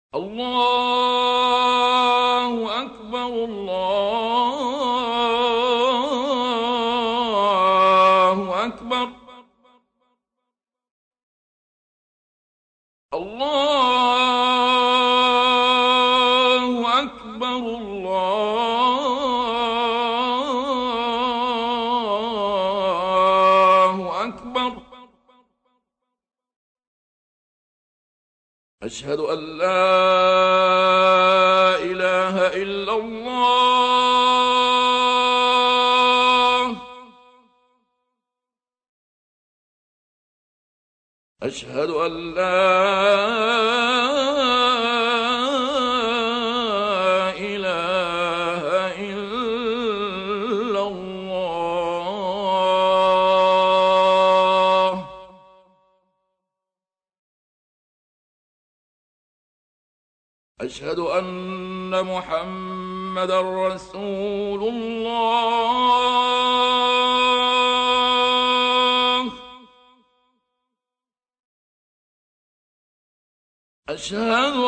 الله أكبر الله أكبر. الله أكبر الله أكبر. أشهد أن لا إله إلا الله. أشهد أن لا إله إلا الله. أشهد أن محمدًا رسول الله. أشهد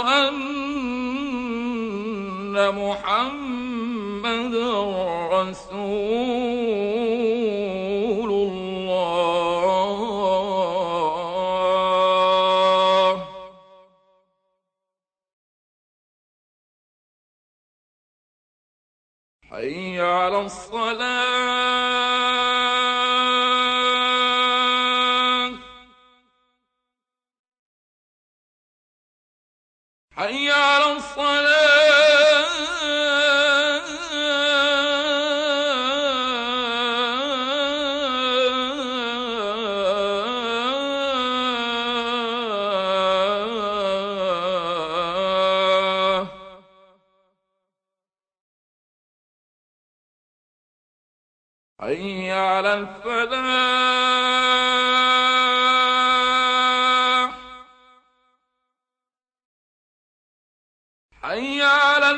أن محمدًا رسول الله. حي على الصلاة. حي على الصلاة. حي على الفلاح. حي على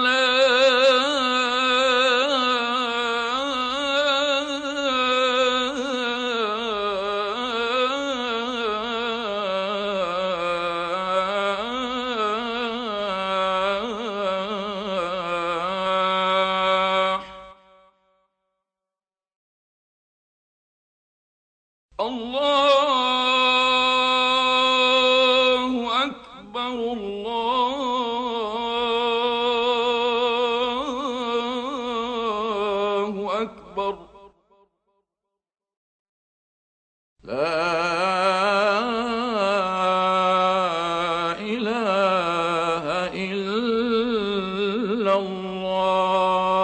الفلاح. الله أكبر الله أكبر. لا إله إلا الله.